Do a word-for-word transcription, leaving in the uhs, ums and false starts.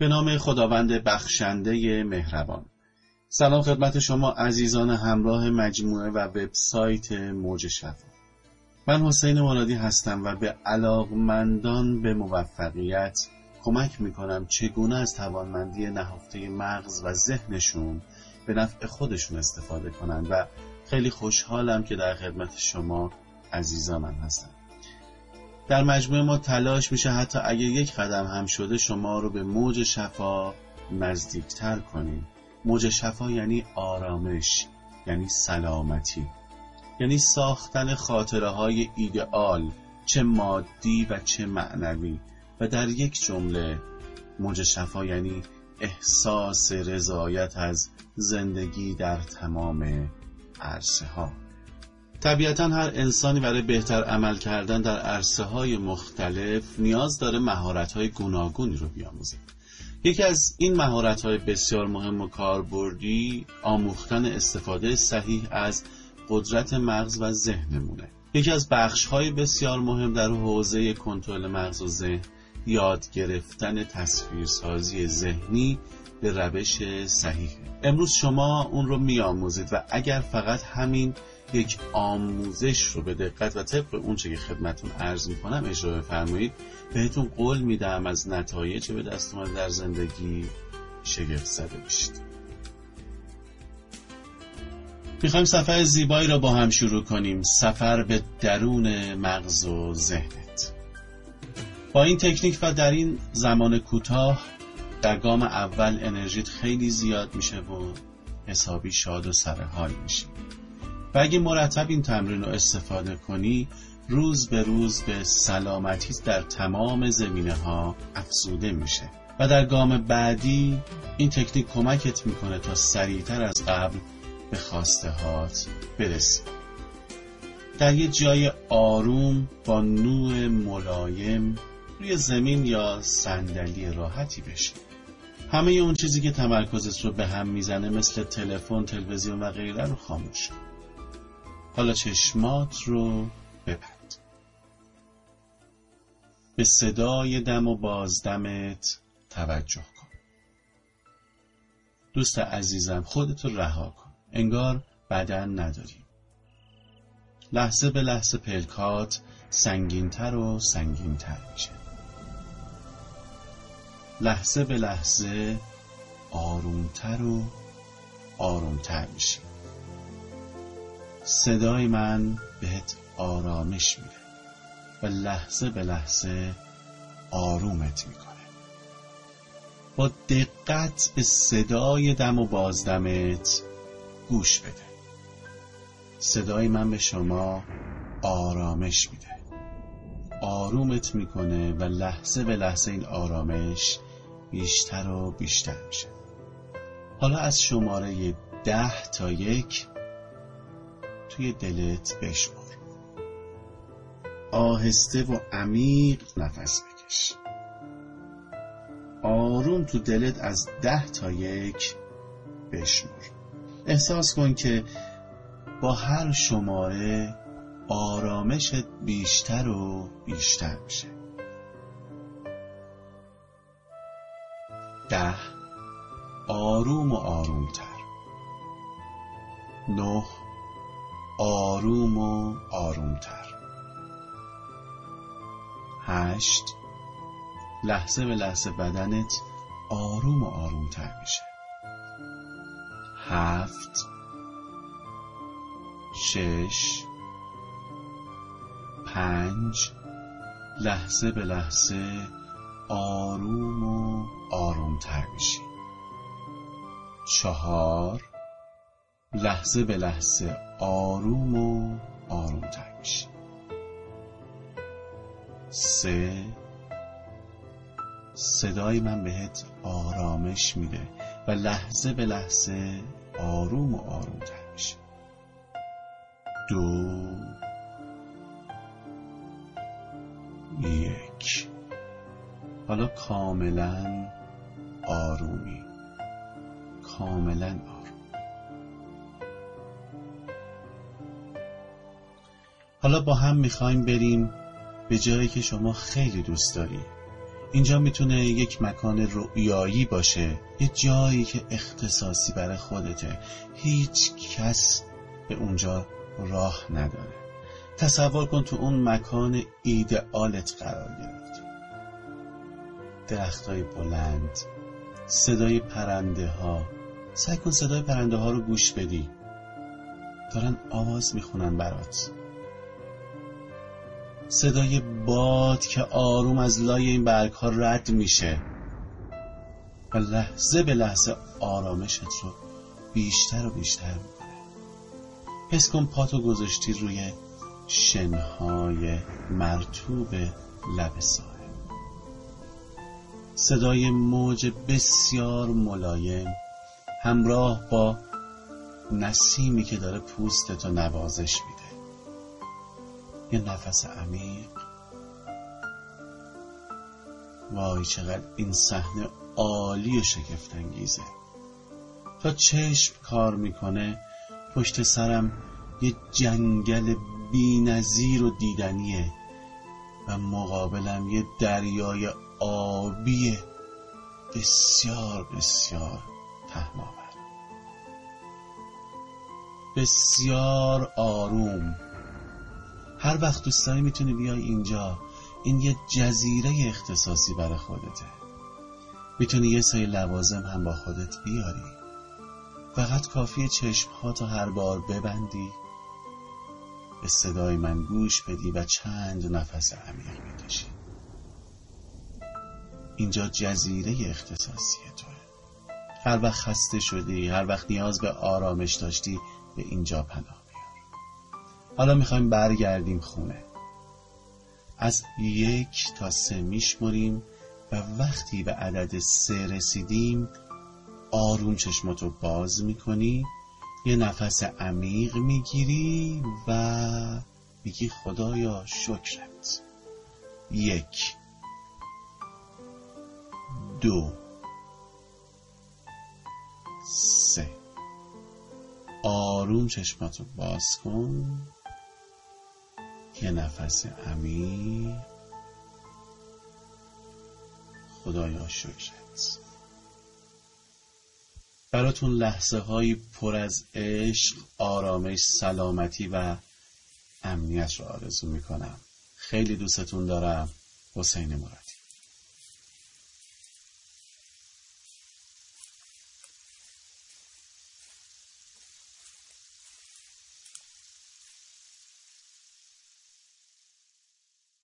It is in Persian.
به نام خداوند بخشنده مهربان. سلام خدمت شما عزیزان همراه مجموعه و وبسایت موج شفا. من حسین مرادی هستم و به علاقمندان به موفقیت کمک میکنم چگونه از توانمندی نهفته مغز و ذهنشون به نفع خودشون استفاده کنند و خیلی خوشحالم که در خدمت شما عزیزانم هستم. در مجموعه ما تلاش میشه حتی اگه یک قدم هم شده شما رو به موج شفا نزدیکتر کنیم. موج شفا یعنی آرامش، یعنی سلامتی، یعنی ساختن خاطره های ایدئال، چه مادی و چه معنوی. و در یک جمله موج شفا یعنی احساس رضایت از زندگی در تمام عرصه ها. طبیعتاً هر انسانی برای بهتر عمل کردن در عرصه های مختلف نیاز داره مهارت های گوناگونی رو بیاموزه. یکی از این مهارت های بسیار مهم و کاربردی آموختن استفاده صحیح از قدرت مغز و ذهنمونه. یکی از بخش های بسیار مهم در حوزه کنترل مغز و ذهن یاد گرفتن تصویرسازی ذهنی به روش صحیحه. امروز شما اون رو میآموزید و اگر فقط همین یک آموزش رو به دقت و طبق اون چه که خدمتون عرض میکنم اجرا بفرمایید، بهتون قول میدم از نتایج به دست اومده در زندگی شگفت زده بشید. میخوایم سفر زیبایی را با هم شروع کنیم، سفر به درون مغز و ذهنت. با این تکنیک و در این زمان کوتاه در گام اول انرژیت خیلی زیاد میشه و حسابی شاد و سرحال میشی. و اگه مرتب این تمرین رو استفاده کنی روز به روز به سلامتیت در تمام زمینه ها افزوده میشه و در گام بعدی این تکنیک کمکت میکنه تا سریعتر از قبل به خواسته هات برسی. در یه جای آروم با نور ملایم روی زمین یا صندلی راحتی بشین. همه اون چیزی که تمرکزت رو به هم میزنه مثل تلفن، تلویزیون و غیره رو خاموش کن. حالا چشمات رو ببند. به صدای دم و بازدمت توجه کن. دوست عزیزم خودت رو رها کن. انگار بدن نداری. لحظه به لحظه پلکات سنگین‌تر و سنگین‌تر میشه. لحظه به لحظه آرومتر و آرومتر میشه. صدای من بهت آرامش میده و لحظه به لحظه آرومت میکنه. با دقت به صدای دم و بازدمت گوش بده. صدای من به شما آرامش میده، آرومت میکنه و لحظه به لحظه این آرامش بیشتر و بیشتر میشه. حالا از شماره ده تا یک توی دلت بشمار. آهسته و عمیق نفس بکش. آروم تو دلت از ده تا یک بشمار. احساس کن که با هر شماره آرامشت بیشتر و بیشتر میشه. ده، آروم و آرومتر. نه، آروم و آرومتر. هشت، لحظه به لحظه بدنت آروم و آرومتر میشه. هفت، شش، پنج، لحظه به لحظه آروم و آرومتر میشی. چهار، لحظه به لحظه آروم و آرومتر میشی. سه، صدای من بهت آرامش میده و لحظه به لحظه آروم و آرومتر میشی. دو، یک. حالا کاملا آرومی، کاملا آروم. حالا با هم میخوایم بریم به جایی که شما خیلی دوست داری اینجا میتونه یک مکان رؤیایی باشه، یه جایی که اختصاصی برای خودته، هیچ کس به اونجا راه نداره. تصور کن تو اون مکان ایدئالت قرار گرفتی، درختای بلند، صدای پرنده ها. سعی کن صدای پرنده ها رو گوش بدی، دارن آواز میخونن برات. صدای باد که آروم از لای این برگ ها رد میشه و لحظه به لحظه آرامشت رو بیشتر و بیشتر میکنه. حس کن پاتو گذاشتی روی شنهای مرطوب لب ساحل. صدای موج بسیار ملایم همراه با نسیمی که داره پوستتو نوازش میده. یه نفس عمیق. وای چقدر این صحنه عالی و شگفت انگیزه. تا چشم کار میکنه پشت سرم یه جنگل بی‌نظیر و دیدنیه و مقابلم یه دریای آبی بسیار بسیار پهناور، بسیار آروم. هر وقت دوست داری میتونی بیای اینجا. این یه جزیره اختصاصی برای خودته. میتونی یه سری لوازم هم با خودت بیاری. فقط کافیه چشم‌هاتو هر بار ببندی، به صدای من گوش بدی و چند نفس عمیق بکشی. اینجا جزیره اختصاصی توه. هر وقت خسته شدی، هر وقت نیاز به آرامش داشتی، به اینجا پناه بیار. حالا میخوایم برگردیم خونه. از یک تا سه میشمریم و وقتی به عدد سه رسیدیم آروم چشماتو باز میکنی، یه نفس عمیق میگیری و میگی خدایا شکرت. یک، دو، سه. آروم چشماتو باز کن، یه نفس عمیق. خدایا شکرت. براتون لحظه هایی پر از عشق، آرامش، سلامتی و امنیت رو آرزو میکنم. خیلی دوستتون دارم. حسین مرادی.